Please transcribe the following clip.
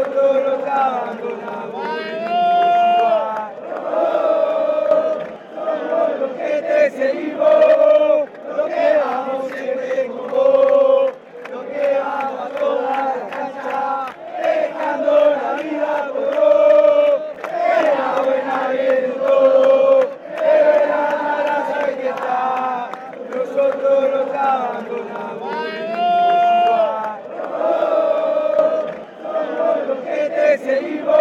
nosotros los abandonamos. Somos los que te seguimos, los que vamos siempre con vos, los que vamos a toda la cancha, dejando la vida por vos. Que la buena viene todo, pero en la mala hay que estar, nosotros los abandonamos. Somos los que te seguimos.